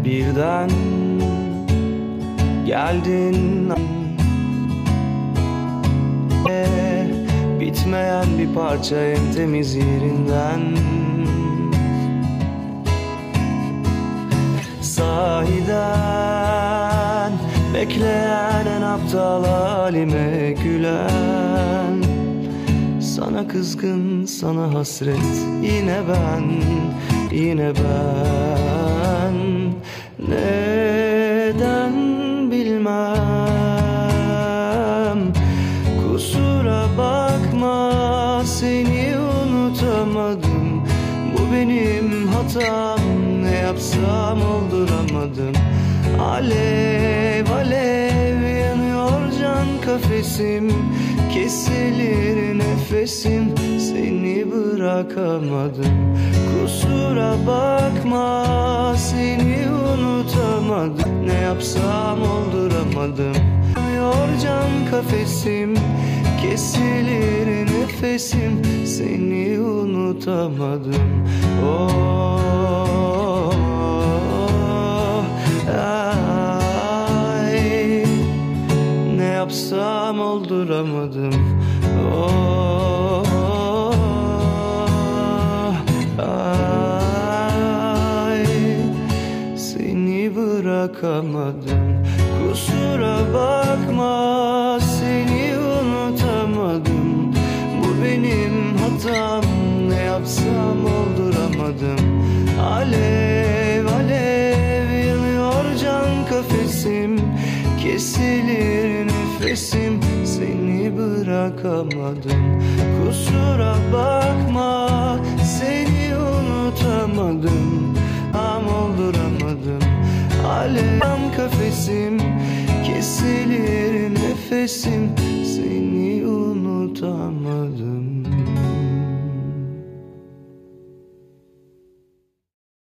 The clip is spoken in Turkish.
birden geldin. Bitmeyen bir parça en temiz yerinden. Sahiden bekleyen en aptal halime gülen. Sana kızgın, sana hasret, yine ben, yine ben. Neden bilmem. Kusura bakma, seni unutamadım. Bu benim hatam, ne yapsam olduramadım. Alev alev yanıyor can kafesim, kesilir nefesim, seni bırakamadım. Kusura bakma, seni unutamadım. Ne yapsam olduramadım. Yanıyor can kafesim, kesilir nefesim, seni unutamadım. Oh, ay, ne yapsam olduramadım. Oh, ay, seni bırakamadım. Kusura bakma, seni unutamadım. Bu benim hatam, ne yapsam olduramadım. Alev alev yanıyor can kafesim, kesilir nefesim, seni bırakamadım. Kusura bakma, seni unutamadım. Tam olduramadım. Alev kafesim, kesilir nefesim, seni unutamadım.